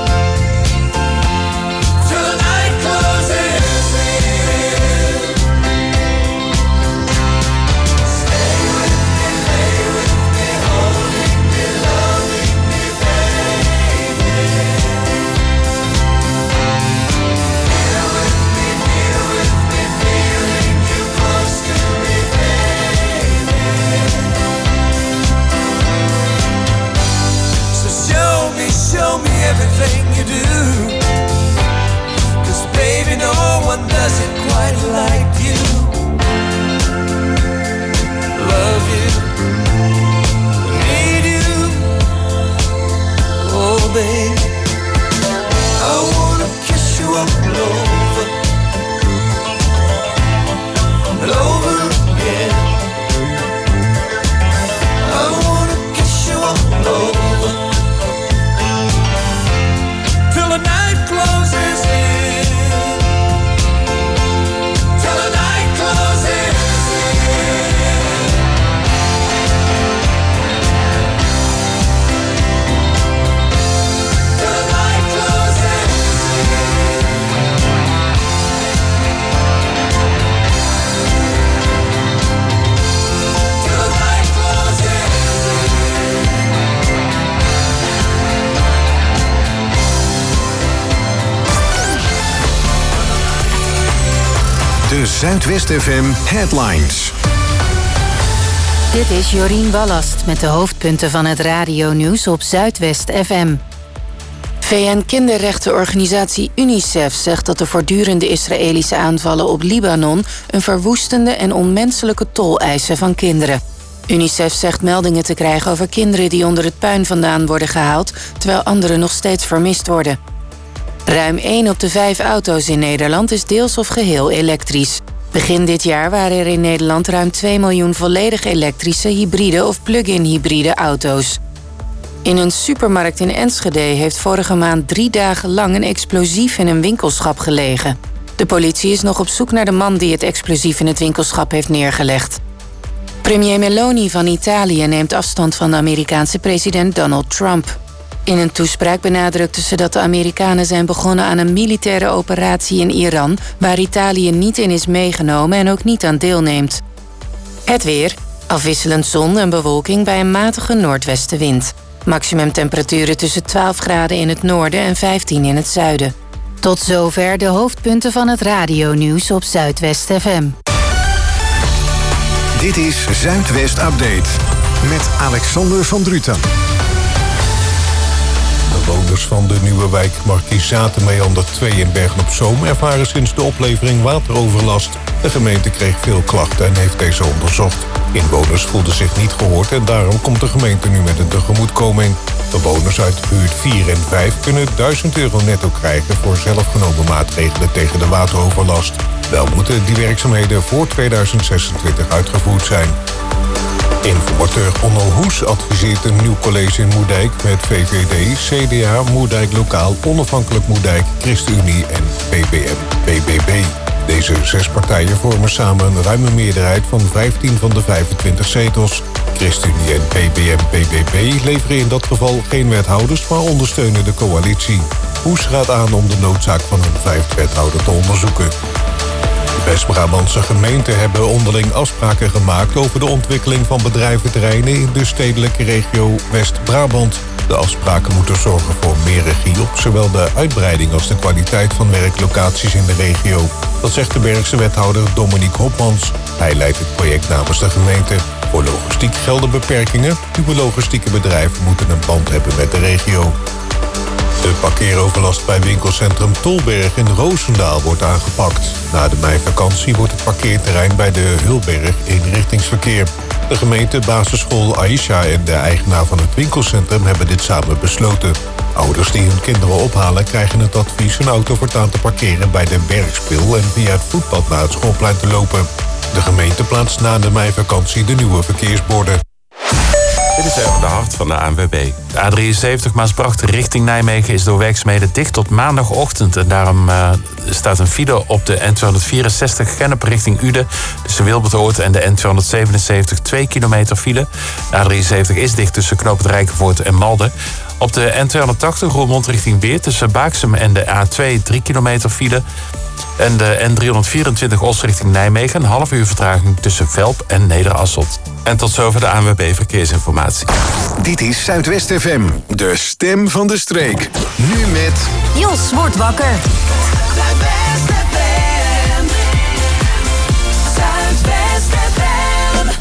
[SPEAKER 6] Till the night closes in. Stay with me, lay with me, holding me, loving me, baby. Here with me, near with me, feeling you close to me, baby. So show me, show me everything you do, 'cause baby, no one does it quite like you. Love you, need you, oh baby. I wanna kiss you all over and over again. I wanna kiss you all over till the night closes in. Till the night closes in. Till the night closes in. Till the night closes in.
[SPEAKER 1] De Zuidwest F M Headlines.
[SPEAKER 2] Dit is Jorien Wallast met de hoofdpunten van het radionieuws op Zuidwest F M. V N-kinderrechtenorganisatie UNICEF zegt dat de voortdurende Israëlische aanvallen op Libanon een verwoestende en onmenselijke tol eisen van kinderen. UNICEF zegt meldingen te krijgen over kinderen die onder het puin vandaan worden gehaald, terwijl anderen nog steeds vermist worden. Ruim één op de vijf auto's in Nederland is deels of geheel elektrisch. Begin dit jaar waren er in Nederland ruim twee miljoen volledig elektrische, hybride of plug-in hybride auto's. In een supermarkt in Enschede heeft vorige maand drie dagen lang een explosief in een winkelschap gelegen. De politie is nog op zoek naar de man die het explosief in het winkelschap heeft neergelegd. Premier Meloni van Italië neemt afstand van de Amerikaanse president Donald Trump. In een toespraak benadrukte ze dat de Amerikanen zijn begonnen aan een militaire operatie in Iran, waar Italië niet in is meegenomen en ook niet aan deelneemt. Het weer, afwisselend zon en bewolking bij een matige noordwestenwind. Maximumtemperaturen tussen twaalf graden in het noorden en vijftien in het zuiden. Tot zover de hoofdpunten van het radionieuws op Zuidwest F M.
[SPEAKER 1] Dit is Zuidwest Update met Alexander van Druten.
[SPEAKER 12] Bewoners van de nieuwe wijk Markizatenmeander twee in Bergen op Zoom ervaren sinds de oplevering wateroverlast. De gemeente kreeg veel klachten en heeft deze onderzocht. Inwoners voelden zich niet gehoord en daarom komt de gemeente nu met een tegemoetkoming. Bewoners uit buurt vier en vijf kunnen duizend euro netto krijgen voor zelfgenomen maatregelen tegen de wateroverlast. Wel moeten die werkzaamheden voor tweeduizend zesentwintig uitgevoerd zijn. Informateur Onno Hoes adviseert een nieuw college in Moerdijk met V V D, C D A, Moerdijk Lokaal, Onafhankelijk Moerdijk, ChristenUnie en B B M B B B. Deze zes partijen vormen samen een ruime meerderheid van vijftien van de vijfentwintig zetels. ChristenUnie en B B M B B B leveren in dat geval geen wethouders, maar ondersteunen de coalitie. Hoes raadt aan om de noodzaak van een vijfde wethouder te onderzoeken. De West-Brabantse gemeenten hebben onderling afspraken gemaakt over de ontwikkeling van bedrijventerreinen in de stedelijke regio West-Brabant. De afspraken moeten zorgen voor meer regie op zowel de uitbreiding als de kwaliteit van werklocaties in de regio. Dat zegt de Bergse wethouder Dominique Hopmans. Hij leidt het project namens de gemeente. Voor logistiek gelden beperkingen. Nieuwe logistieke bedrijven moeten een band hebben met de regio. De parkeeroverlast bij winkelcentrum Tolberg in Roosendaal wordt aangepakt. Na de meivakantie wordt het parkeerterrein bij de Hulberg eenrichtingsverkeer. De gemeente, basisschool Aisha en de eigenaar van het winkelcentrum hebben dit samen besloten. Ouders die hun kinderen ophalen krijgen het advies een auto voortaan te parkeren bij de Bergspil en via het voetpad naar het schoolplein te lopen. De gemeente plaatst na de meivakantie de nieuwe verkeersborden.
[SPEAKER 3] Dit is even de hart van de A N W B. De A drieënzeventig Maasbracht richting Nijmegen is door werkzaamheden dicht tot maandagochtend. En daarom uh, staat een file op de N tweehonderdvierenzestig Gennep richting Uden. Tussen Wilbertoord en de N tweehonderdzevenenzeventig twee kilometer file. De A drieënzeventig is dicht tussen Knoop het Rijkenvoort en Malden. Op de N tweehonderdtachtig Roermond richting Beer tussen Baaksum en de A twee drie kilometer file. En de N driehonderdvierentwintig Os richting Nijmegen. Een half uur vertraging tussen Velp en Nederasselt. En tot zover de A N W B Verkeersinformatie.
[SPEAKER 1] Dit is Zuidwest F M, de stem van de streek. Nu met...
[SPEAKER 4] Jos wordt wakker. Zuidwest F M. Zuidwest F M.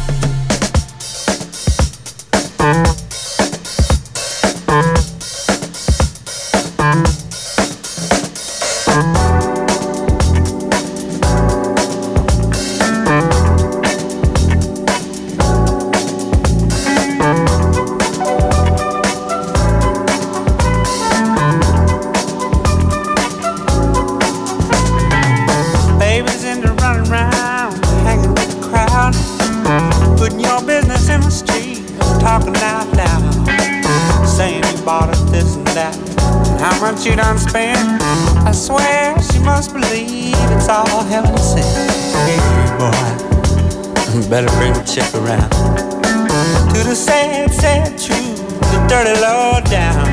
[SPEAKER 13] You done spent, I swear she must believe it's all heaven sent. Hey boy, better bring the check around to the sad, sad truth, the dirty low down.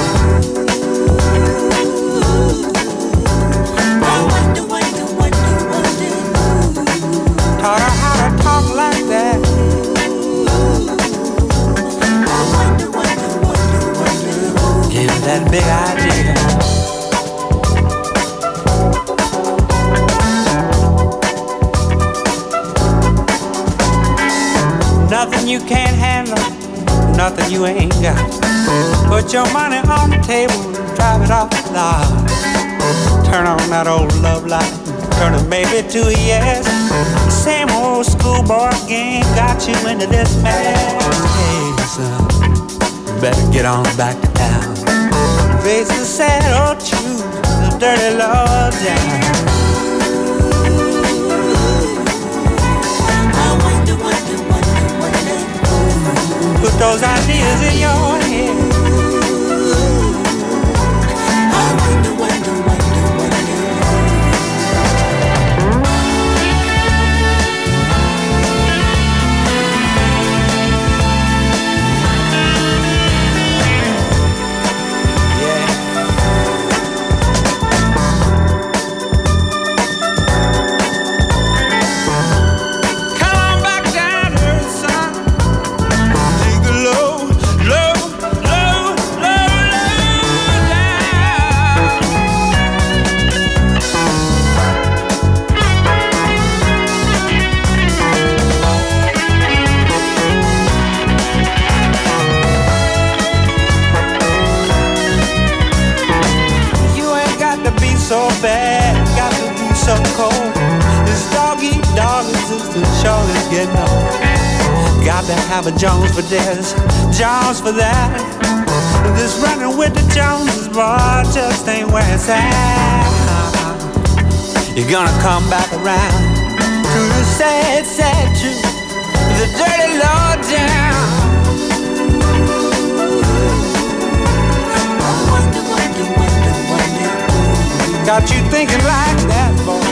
[SPEAKER 13] Taught her how to talk like that. Gave her that big idea. Nothing you can't handle, nothing you ain't got. Put your money on the table and drive it off the lot. Turn on that old love light, turn it maybe to a yes. Same old schoolboy game got you into this mess. Hey son, better get on back to town. Face the sad old truth, the dirty low down. Put those ideas in your head. I wonder, wonder, wonder, wonder. Yeah. Come on back down to earth, son. Take a low, low so bad, got to be so cold. This dog eat dog is the show is getting old. Got to have a Jones for this, Jones for that. This running with the Joneses, boy, just ain't where it's at. You're gonna come back around to the sad, sad truth, the dirty low down. Got you thinking like that, boy.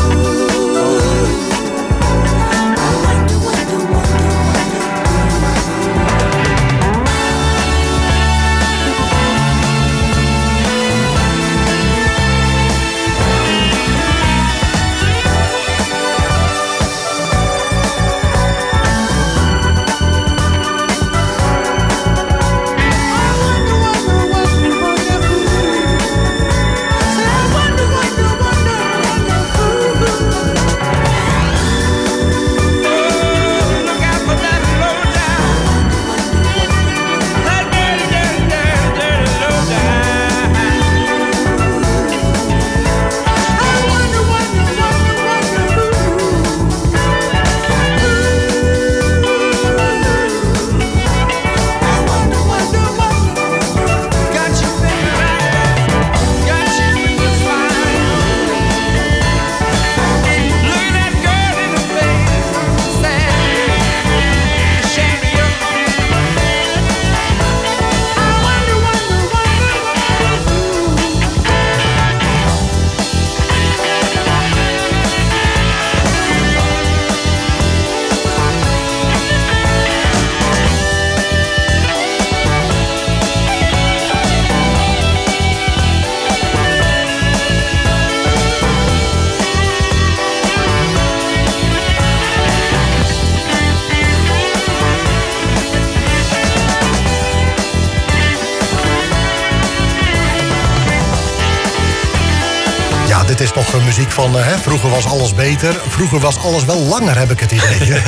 [SPEAKER 7] Dit is toch muziek van, uh, hè, vroeger was alles beter. Vroeger was alles wel langer, heb ik het idee.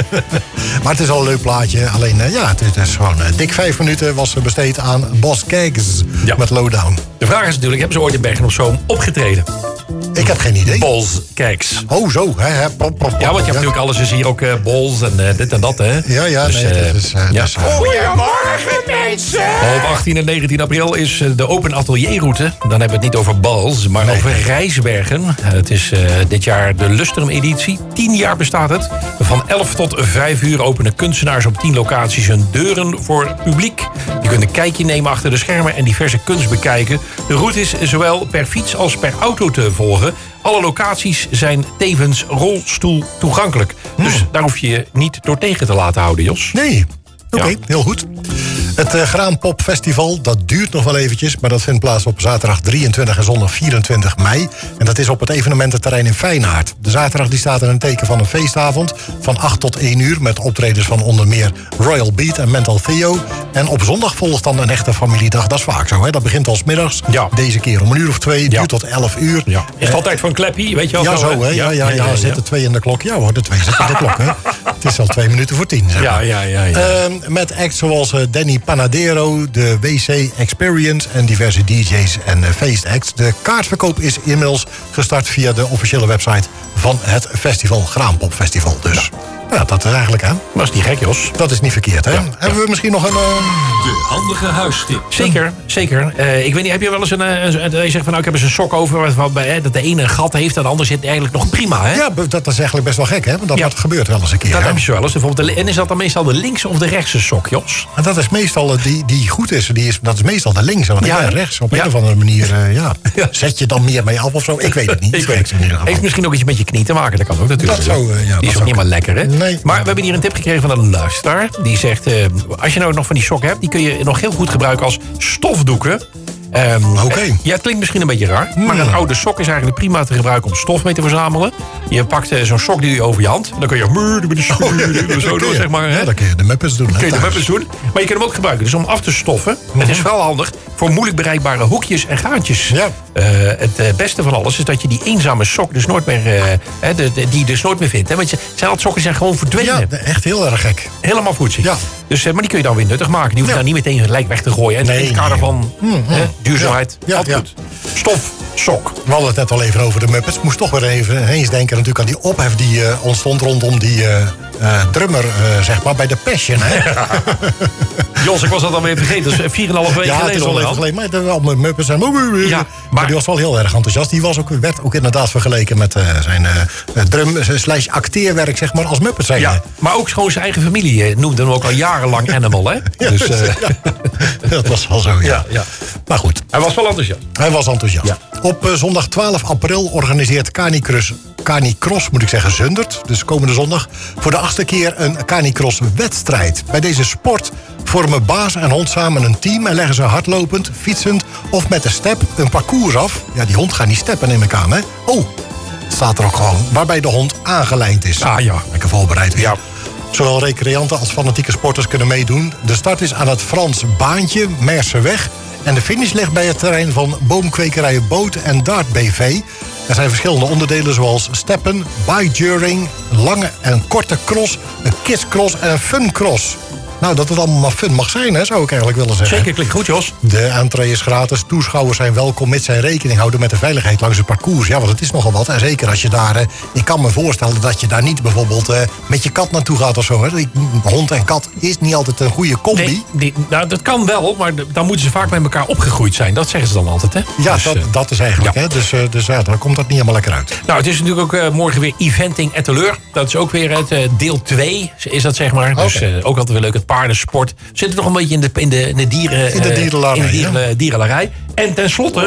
[SPEAKER 7] Maar het is al een leuk plaatje. Alleen, uh, ja, het is gewoon uh, dik vijf minuten was besteed aan Boss Kegs ja. met Lowdown.
[SPEAKER 9] De vraag is natuurlijk, hebben ze ooit in Bergen op Zoom opgetreden?
[SPEAKER 7] Ik heb geen idee.
[SPEAKER 9] Bols Kegs.
[SPEAKER 7] Oh, zo. Hè, hè, pop, pop, pop.
[SPEAKER 9] Ja, want je hebt natuurlijk alles is hier ook uh, bols en uh, dit en dat, hè?
[SPEAKER 7] Ja, ja,
[SPEAKER 9] dus,
[SPEAKER 7] nee,
[SPEAKER 9] uh,
[SPEAKER 7] dat is... Uh,
[SPEAKER 9] ja.
[SPEAKER 7] dus, uh,
[SPEAKER 8] Goedemorgen, mensen!
[SPEAKER 9] Op achttien en negentien april is de Open Atelierroute. Dan hebben we het niet over Bals, maar nee. over Rijsbergen. Uh, het is uh, dit jaar de Lustrum-editie. Tien jaar bestaat het. Van elf tot vijf uur openen kunstenaars op tien locaties hun deuren voor het publiek. Je kunt een kijkje nemen achter de schermen en diverse kunst bekijken. De route is zowel per fiets als per auto te volgen. Alle locaties zijn tevens rolstoel toegankelijk. Hmm. Dus daar hoef je je niet door tegen te laten houden, Jos.
[SPEAKER 7] Nee. Oké, okay, ja. heel goed. Het uh, Graampop Festival, dat duurt nog wel eventjes... maar dat vindt plaats op zaterdag drieëntwintig en zondag vierentwintig mei. En dat is op het evenemententerrein in Feyenoord. De zaterdag die staat in een teken van een feestavond... van acht tot één uur met optredens van onder meer Royal Beat en Mental Theo. En op zondag volgt dan een echte familiedag. Dat is vaak zo, hè? Dat begint als middags. Ja. Deze keer om een uur of twee, ja. duurt tot elf uur.
[SPEAKER 9] Ja. Is het uh, altijd van Kleppie, weet je wel?
[SPEAKER 7] Ja, zo, hè? Ja, ja, ja, ja, ja, zitten twee in de klok. Ja hoor, de twee zitten in de klok, hè? Het is al twee minuten voor tien, zeg maar.
[SPEAKER 9] Ja, ja, ja. ja.
[SPEAKER 7] Uh, met acts zoals uh, Danny Panadero, de W C Experience en diverse D J's en uh, feestacts. De kaartverkoop is inmiddels gestart via de officiële website van het festival, Graampop Festival. Dus ja, ja dat is eigenlijk, hè?
[SPEAKER 9] Dat is niet gek, Jos.
[SPEAKER 7] Dat is niet verkeerd, hè? Ja, Hebben ja. we misschien nog een... Uh...
[SPEAKER 14] De handige huistip.
[SPEAKER 9] Zeker, zeker. Uh, ik weet niet, heb je wel eens een... Uh, een je zegt van, nou, ik heb eens een sok over... Wat, uh, dat de ene een gat heeft en de ander zit eigenlijk nog prima, hè?
[SPEAKER 7] Ja, dat is eigenlijk best wel gek, hè? Want dat, ja. dat gebeurt wel eens een keer.
[SPEAKER 9] Dat
[SPEAKER 7] hè?
[SPEAKER 9] heb je zo wel eens. Bijvoorbeeld de, en is dat dan meestal de linkse of de rechtse sok, Jos?
[SPEAKER 7] En dat is meestal, die, die goed is, die is, dat is meestal de linkse. Want ja, rechts, op ja. een of andere manier, uh, ja. ja. Zet je dan meer mee af of zo? Ik weet het niet.
[SPEAKER 9] Ik weet het in ieder geval. Heeft misschien ook iets met je knie te maken, dat kan ook natuurlijk.
[SPEAKER 7] Dat zou, uh, ja,
[SPEAKER 9] die is
[SPEAKER 7] dat
[SPEAKER 9] ook niet maar lekker, hè?
[SPEAKER 7] Nee.
[SPEAKER 9] Maar we hebben hier een tip gekregen van een luisteraar. Die zegt, uh, als je nou nog van die sokken hebt... die kun je nog heel goed gebruiken als stofdoeken. Um,
[SPEAKER 7] Oké. Okay.
[SPEAKER 9] Ja, het klinkt misschien een beetje raar. Hmm. Maar een oude sok is eigenlijk prima te gebruiken om stof mee te verzamelen. Je pakt uh, zo'n sok die je over je hand. Dan kun je met de oh, zo zeg maar. Hè?
[SPEAKER 7] Ja, dan kun je de muppets doen.
[SPEAKER 9] Kun je de muppets doen. Maar je kunt hem ook gebruiken. Dus om af te stoffen. Mm-hmm. Het is vooral handig. voor moeilijk bereikbare hoekjes en gaatjes.
[SPEAKER 7] Ja.
[SPEAKER 9] Uh, het uh, beste van alles is dat je die eenzame sok dus nooit meer, uh, hè, de, de, die je dus nooit meer vindt. Hè? Want je, zijn sokken zijn gewoon verdwenen.
[SPEAKER 7] Ja, echt heel erg gek.
[SPEAKER 9] Helemaal voedsel.
[SPEAKER 7] Ja.
[SPEAKER 9] Dus, uh, maar die kun je dan weer nuttig maken. Die hoef je
[SPEAKER 7] ja.
[SPEAKER 9] dan niet meteen gelijk weg te gooien. En
[SPEAKER 7] nee,
[SPEAKER 9] in het kader
[SPEAKER 7] nee.
[SPEAKER 9] van mm, hè, duurzaamheid. Ja. Ja, ja. Goed. Stof, sok.
[SPEAKER 7] We hadden het net al even over de Muppets. Moest toch weer even eens denken natuurlijk aan die ophef die uh, ontstond rondom die uh, uh, drummer, uh, zeg maar, bij de Passion. Hè?
[SPEAKER 9] Ja. Jos, ik was dat alweer vergeten. Dat is vier en een half weken
[SPEAKER 7] ja,
[SPEAKER 9] geleden.
[SPEAKER 7] Ja, het is al even geleden. Maar de, allemaal Muppets en... Ja, maar... maar die was wel heel erg enthousiast. Die was ook, werd ook inderdaad vergeleken met uh, zijn uh, drum slash acteerwerk, zeg maar, als Muppets.
[SPEAKER 9] Ja, maar ook gewoon zijn eigen familie uh, noemde hem ook al jarenlang Animal, hè?
[SPEAKER 7] Ja, dus, uh, ja. Dat was wel zo, ja.
[SPEAKER 9] ja, ja.
[SPEAKER 7] Maar goed.
[SPEAKER 9] Hij was wel enthousiast.
[SPEAKER 7] Hij was enthousiast. Ja. Op uh, zondag twaalf april organiseert Canicross, Canicross, moet ik zeggen, Zundert, dus komende zondag, voor de achtste keer een Canicross wedstrijd. Bij deze sport vormen baas en hond samen een team en leggen ze hardlopend, fietsend of met de step een parcours af. Ja, die hond gaat niet steppen, neem ik aan, hè? Oh, het staat er ook gewoon. Waarbij de hond aangelijnd is.
[SPEAKER 9] Ah ja.
[SPEAKER 7] Lekker voorbereid weer.
[SPEAKER 9] Ja.
[SPEAKER 7] Zowel recreanten als fanatieke sporters kunnen meedoen. De start is aan het Frans Baantje, Mersenweg. En de finish ligt bij het terrein van boomkwekerij Boot en Dart B V. Er zijn verschillende onderdelen zoals steppen, bike-juring, lange en korte cross, een kidscross en een funcross. Nou, dat het allemaal maar fun mag zijn, hè, zou ik eigenlijk willen zeggen.
[SPEAKER 9] Zeker, klinkt goed, Jos.
[SPEAKER 7] De entree is gratis. Toeschouwers zijn welkom, mits zij rekening houden met de veiligheid langs het parcours. Ja, want het is nogal wat. En zeker als je daar... Eh, ik kan me voorstellen dat je daar niet bijvoorbeeld eh, met je kat naartoe gaat of zo. Hè. Hond en kat is niet altijd een goede combi.
[SPEAKER 9] Nee, die, nou, dat kan wel, maar dan moeten ze vaak met elkaar opgegroeid zijn. Dat zeggen ze dan altijd, hè?
[SPEAKER 7] Ja,
[SPEAKER 9] dus,
[SPEAKER 7] dat,
[SPEAKER 9] uh,
[SPEAKER 7] dat is eigenlijk,
[SPEAKER 9] ja.
[SPEAKER 7] hè. Dus, uh, dus ja, dan komt dat niet helemaal lekker uit.
[SPEAKER 9] Nou, het is natuurlijk ook uh, morgen weer Eventing Etteleur. Dat is ook weer het uh, deel twee, is dat zeg maar. Okay. Dus uh, ook altijd weer leuk, het paardensport. We zitten nog een beetje in de, in de, in de dieren...
[SPEAKER 7] In de dierenlarij.
[SPEAKER 9] In de dieren, ja. dierenlarij. En tenslotte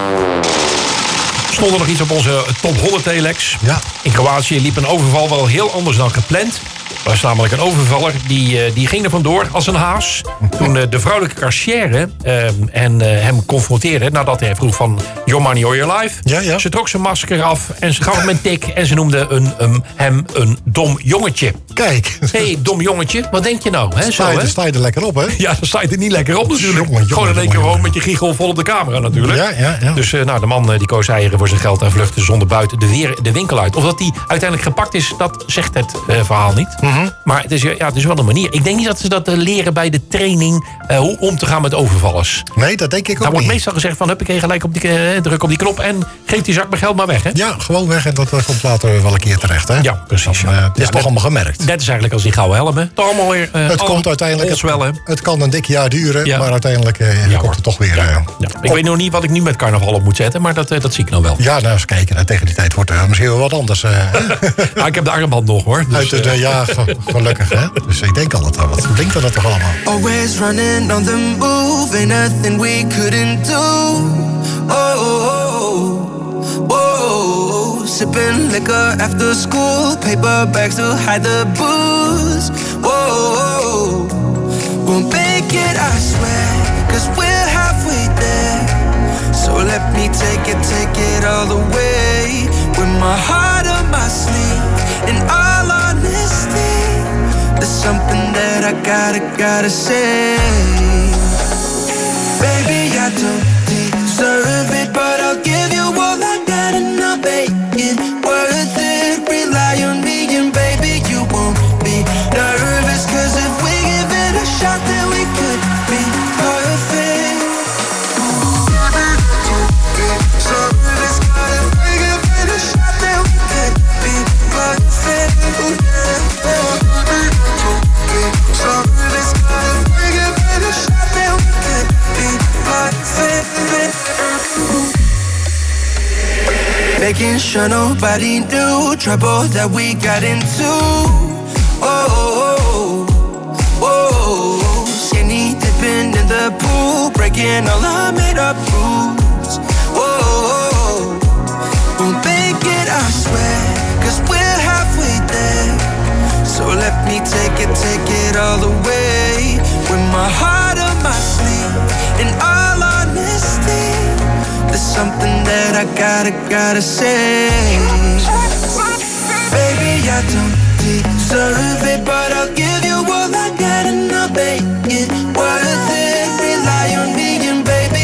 [SPEAKER 9] stond er nog iets op onze top honderd telex.
[SPEAKER 7] Ja.
[SPEAKER 9] In Kroatië liep een overval wel heel anders dan gepland. Er was namelijk een overvaller, die, die ging er vandoor als een haas. Toen de vrouwelijke carrière uh, en, uh, hem confronteerde... nadat hij vroeg van, your money or your life.
[SPEAKER 7] Ja, ja.
[SPEAKER 9] Ze trok zijn masker af en ze gaf hem een tik... en ze noemde een, um, hem een dom jongetje.
[SPEAKER 7] Kijk.
[SPEAKER 9] Hé, hey, dom jongetje, wat denk je nou? Hè,
[SPEAKER 7] sta, je,
[SPEAKER 9] zo, hè?
[SPEAKER 7] sta je er lekker op, hè?
[SPEAKER 9] Ja, dan sta je er niet lekker op natuurlijk.
[SPEAKER 7] Jongen, jongen,
[SPEAKER 9] gewoon in één keer
[SPEAKER 7] jongen,
[SPEAKER 9] gewoon
[SPEAKER 7] jongen.
[SPEAKER 9] met je giegel vol op de camera natuurlijk.
[SPEAKER 7] Ja, ja, ja.
[SPEAKER 9] Dus uh, nou, de man uh, die koos eieren voor zijn geld... en vluchtte zonder buiten de, weer, de winkel uit. Of dat die uiteindelijk gepakt is, dat zegt het uh, verhaal niet.
[SPEAKER 7] Mm-hmm.
[SPEAKER 9] Maar het is, ja, het is wel een manier. Ik denk niet dat ze dat uh, leren bij de training... Uh, hoe om te gaan met overvallers.
[SPEAKER 7] Nee, dat denk ik ook
[SPEAKER 9] Daar wordt
[SPEAKER 7] niet.
[SPEAKER 9] meestal gezegd van... huppakee, gelijk op die, uh, druk op die knop... en geef die zak mijn geld maar weg, hè?
[SPEAKER 7] Ja, gewoon weg en dat uh, komt later wel een keer terecht, hè?
[SPEAKER 9] Ja, precies.
[SPEAKER 7] Dan, uh,
[SPEAKER 9] ja.
[SPEAKER 7] het is
[SPEAKER 9] Ja,
[SPEAKER 7] toch
[SPEAKER 9] net,
[SPEAKER 7] allemaal gemerkt.
[SPEAKER 9] Net is eigenlijk als die gouden helmen. Toch allemaal weer... Uh,
[SPEAKER 7] het komt uiteindelijk... Het,
[SPEAKER 9] wel, hè?
[SPEAKER 7] het kan een dik jaar duren,
[SPEAKER 9] Ja.
[SPEAKER 7] maar uiteindelijk uh,
[SPEAKER 9] Ja,
[SPEAKER 7] komt het toch weer...
[SPEAKER 9] Ja.
[SPEAKER 7] Uh,
[SPEAKER 9] Ja. Ik weet nog niet wat ik nu met carnaval op moet zetten... maar dat, uh, dat zie ik nou wel.
[SPEAKER 7] Ja, nou eens kijken. Nou, tegen die tijd wordt er misschien wel wat anders. Uh,
[SPEAKER 9] nou, ik heb de armband nog, hoor. Dus,
[SPEAKER 7] uit de, uh, ja, gelukkig, hè? Dus ik denk al dat er wat blinkt er dat toch allemaal.
[SPEAKER 14] Always running on the move, ain't nothing we couldn't do. Oh, oh, oh, oh. Sipping liquor after school, paper bags to hide the booze. Oh, oh. We'll make it, I swear, cause we're halfway there. So let me take it, take it all the way. With my heart on my sleeve, in all honesty, there's something that I gotta, gotta say. Baby, I don't deserve it, but I'll give you all I got and I'll make it worth it. Rely on me and baby, you won't be nervous, cause if we give it a shot, then we could be perfect. So this kind of we give it a shot, then we could be perfect. So this kind of we give it a shot, then we could be perfect. Making sure nobody knew trouble that we got into. Oh, oh, oh, oh. Skinny dipping in the pool, breaking all our made up rules. Oh, oh, oh. We'll make it, I swear, cause we're halfway there. So let me take it, take it all the way. With my heart on my sleeve, in all honesty, there's something that I gotta, gotta say. Baby, I don't deserve it, but I'll give you all I got and I'll make it worth it. Rely on me and baby,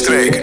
[SPEAKER 1] streek.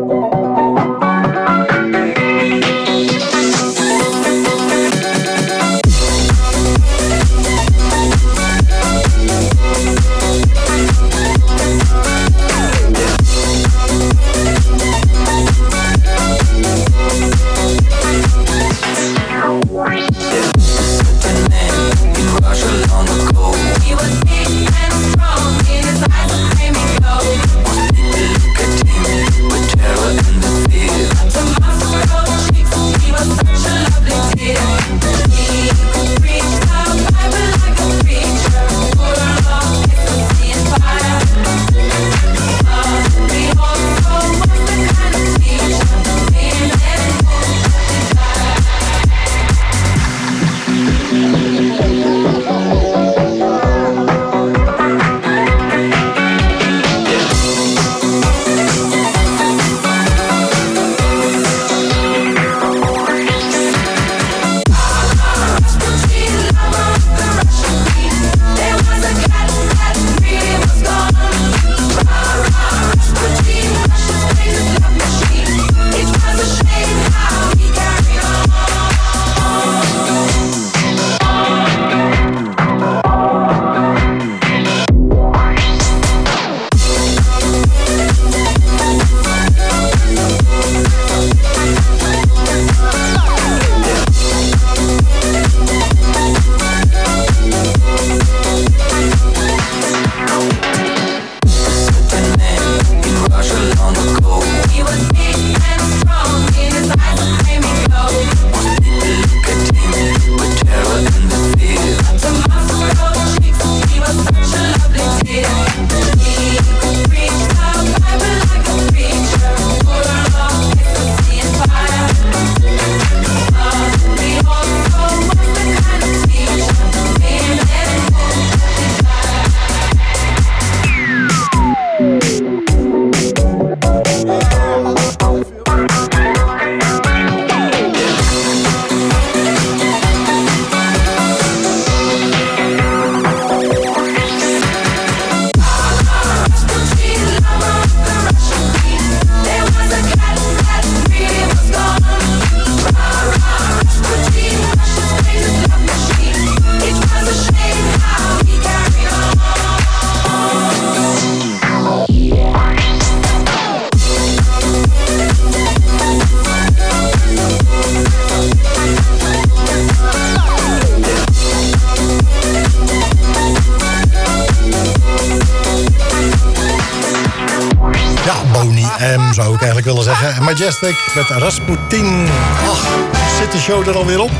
[SPEAKER 7] Zou ik eigenlijk willen zeggen. Majestic met Rasputin. Ach, zit de show er alweer op?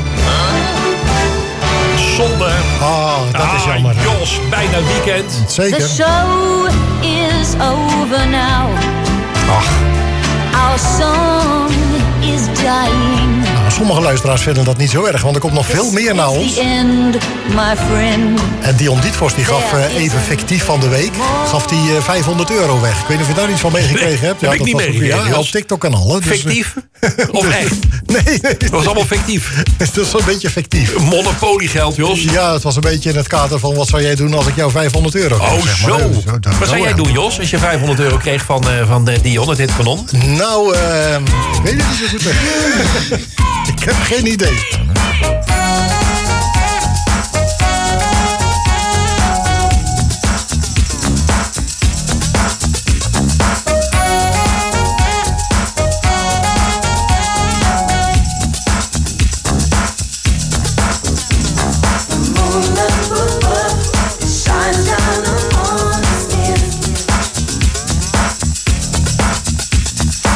[SPEAKER 9] Zonde.
[SPEAKER 7] Ah, dat ah, is jammer.
[SPEAKER 9] Jos, bijna weekend.
[SPEAKER 7] Zeker.
[SPEAKER 4] The show is over now.
[SPEAKER 7] Ach.
[SPEAKER 4] Our song is dying.
[SPEAKER 7] Nou, sommige luisteraars vinden dat niet zo erg, want er komt nog veel meer naar ons.
[SPEAKER 4] End, my friend.
[SPEAKER 7] En Dion Dietfors die gaf uh, even fictief van de week gaf die uh, vijfhonderd euro weg. Ik weet niet of je daar iets van meegekregen hebt.
[SPEAKER 9] Ja, heb
[SPEAKER 7] dat
[SPEAKER 9] ik niet meegekregen.
[SPEAKER 7] Ja, op TikTok en alle. Dus,
[SPEAKER 9] fictief? Of
[SPEAKER 7] dus,
[SPEAKER 9] echt?
[SPEAKER 7] Nee, nee.
[SPEAKER 9] Het was allemaal fictief.
[SPEAKER 7] Het was een beetje fictief.
[SPEAKER 9] Monopoliegeld, Jos.
[SPEAKER 7] Ja, het was een beetje in het kader van wat zou jij doen als ik jou vijfhonderd euro geef.
[SPEAKER 9] Oh,
[SPEAKER 7] zeg maar.
[SPEAKER 9] zo.
[SPEAKER 7] zo dat,
[SPEAKER 9] wat zou
[SPEAKER 7] zo,
[SPEAKER 9] jij
[SPEAKER 7] ja.
[SPEAKER 9] doen, Jos, als je vijfhonderd euro kreeg van, uh, van uh, Dion, het hitkanon?
[SPEAKER 7] Nou, uh, ik weet het niet zo goed. Ik heb geen idee.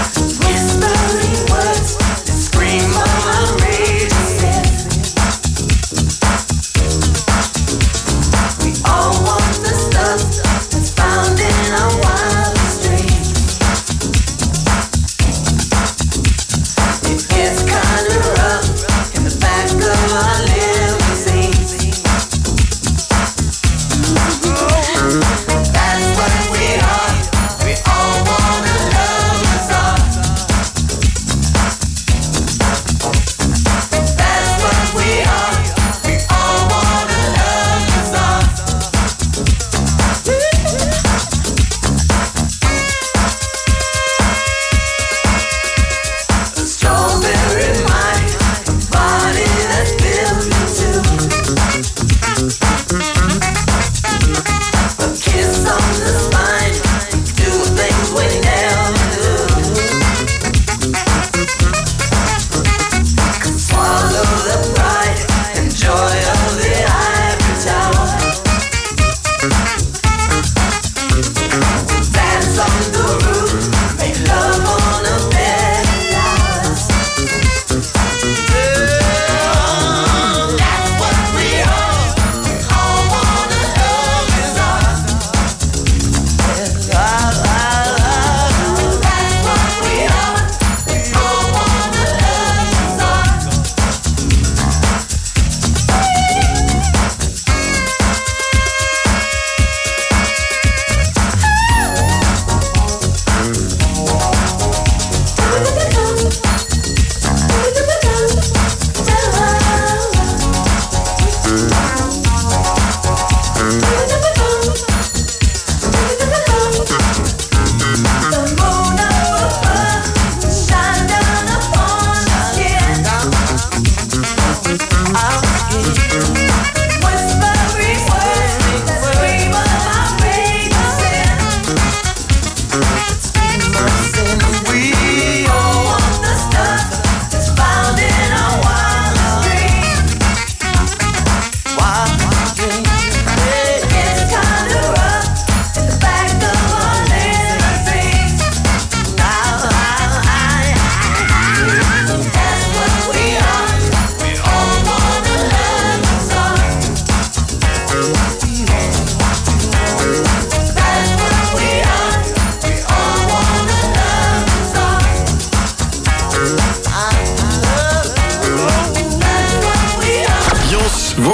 [SPEAKER 6] Whispering words that scream on my radio set.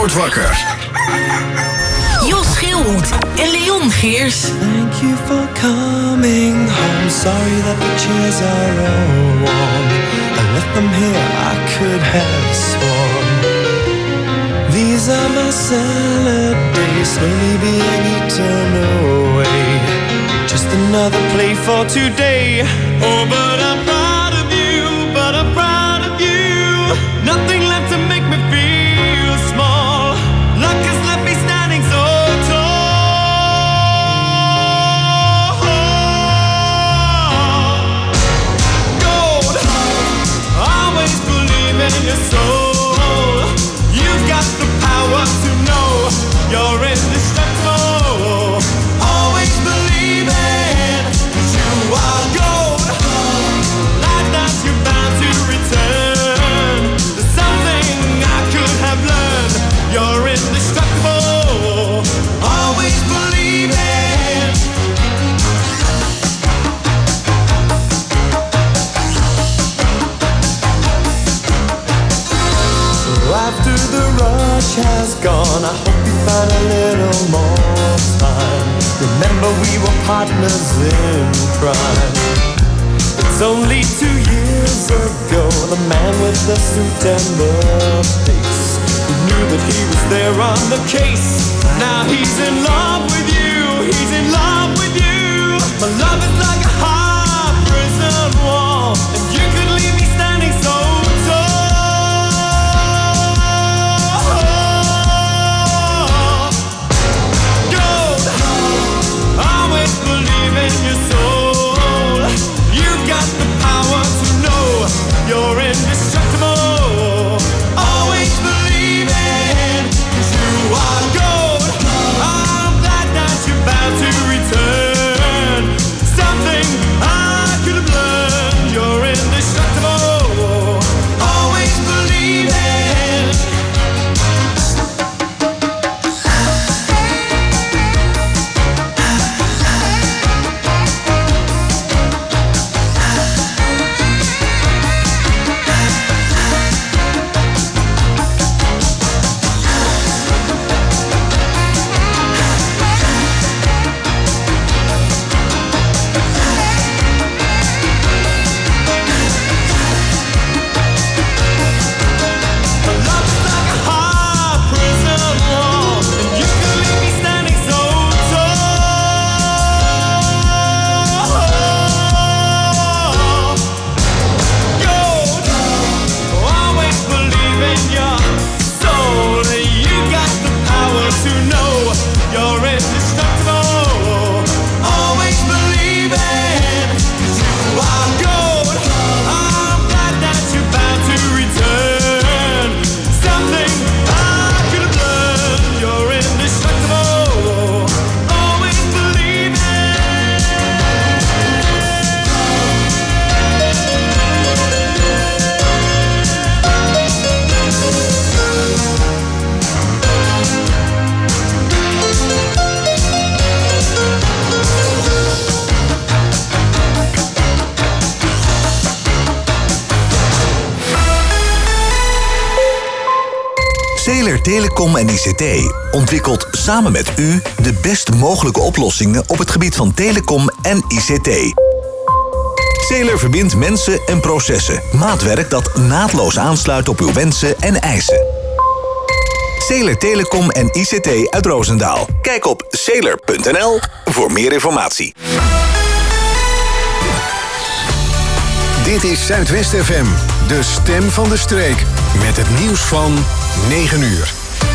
[SPEAKER 1] wordt wakker.
[SPEAKER 8] Jos Schilhoed en Leon Geers.
[SPEAKER 11] Thank you for coming home. Sorry that the chairs are all warm. I left them here, I could have sworn. These are my salad days, slowly being eaten away. Just another play for today. Oh, but I'm proud of you, but I'm proud of you. Nothing left to make me feel small. Luck has left me standing so tall. Gold, always believe in your soul. You've got the power to know you're indestructible. Always believe in you are gold. Like that you're bound to return. There's something I could have learned. You're indestructible. Always believe in. So after the rush has gone, I hope you find a little more time. Remember we were partners in crime. It's only two years ago, the man with the suit and the face, who knew that he was there on the case. Now he's in love with you, he's in love with you. My love is like a high prison wall, and you could leave me standing so in your soul. You've got the power to know you're indestructible. Always believe in, 'cause you are gold. I'm glad that you're about to return. Something I could have learned. You're indestructible. Always believe in.
[SPEAKER 15] Zeler Telecom en I C T ontwikkelt samen met u de best mogelijke oplossingen op het gebied van telecom en I C T. Zeler verbindt mensen en processen. Maatwerk dat naadloos aansluit op uw wensen en eisen. Zeler Telecom en I C T uit Roosendaal. Kijk op zeler punt n l voor meer informatie.
[SPEAKER 1] Dit is Zuidwest F M, de stem van de streek. Met het nieuws van negen uur.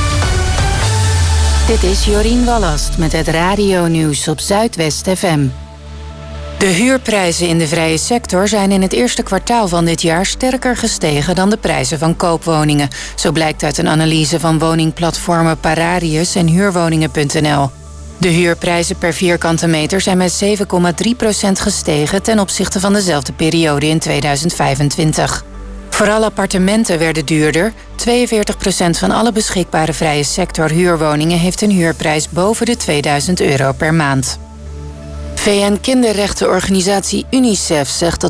[SPEAKER 2] Dit is Jorien Wallast met het radionieuws op Zuidwest F M. De huurprijzen in de vrije sector zijn in het eerste kwartaal van dit jaar sterker gestegen dan de prijzen van koopwoningen. Zo blijkt uit een analyse van woningplatformen Pararius en huurwoningen punt n l. De huurprijzen per vierkante meter zijn met zeven komma drie procent gestegen ten opzichte van dezelfde periode in tweeduizend vijfentwintig. Vooral appartementen werden duurder. tweeënveertig procent van alle beschikbare vrije sector huurwoningen heeft een huurprijs boven de tweeduizend euro per maand. V N-kinderrechtenorganisatie UNICEF zegt dat